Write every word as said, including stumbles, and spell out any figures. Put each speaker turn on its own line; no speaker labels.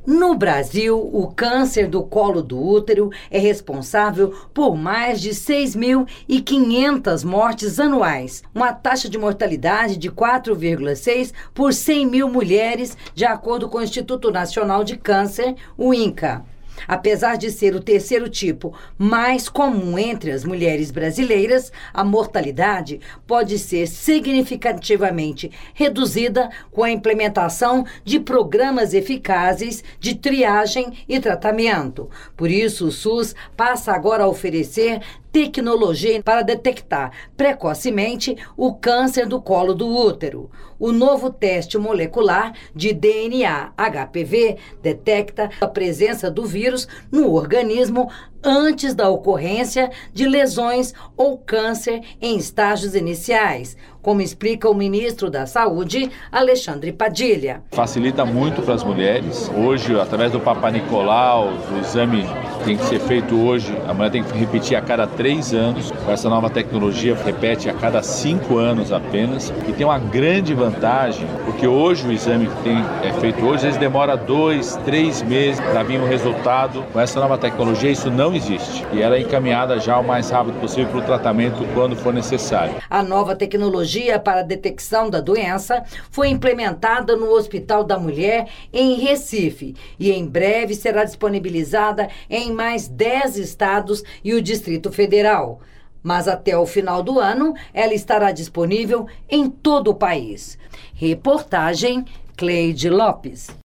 No Brasil, o câncer do colo do útero é responsável por mais de seis mil e quinhentas mortes anuais, uma taxa de mortalidade de quatro vírgula seis por cem mil mulheres, de acordo com o Instituto Nacional de Câncer, o INCA. Apesar de ser o terceiro tipo mais comum entre as mulheres brasileiras, a mortalidade pode ser significativamente reduzida com a implementação de programas eficazes de triagem e tratamento. Por isso, o SUS passa agora a oferecer tecnologia para detectar precocemente o câncer do colo do útero. O novo teste molecular de D N A H P V detecta a presença do vírus no organismo antes da ocorrência de lesões ou câncer em estágios iniciais, como explica o ministro da Saúde, Alexandre Padilha.
Facilita muito para as mulheres. Hoje, através do Papa Nicolau, o exame tem que ser feito hoje, a mulher tem que repetir a cada três anos. Com essa nova tecnologia, repete a cada cinco anos apenas. E tem uma grande vantagem, porque hoje o exame que tem, é feito hoje, às vezes demora dois, três meses para vir um resultado. Com essa nova tecnologia, isso não existe. E ela é encaminhada já o mais rápido possível para o tratamento quando for necessário.
A nova tecnologia para a detecção da doença foi implementada no Hospital da Mulher em Recife e em breve será disponibilizada em mais dez estados e o Distrito Federal. Mas até o final do ano, ela estará disponível em todo o país. Reportagem Cleide Lopes.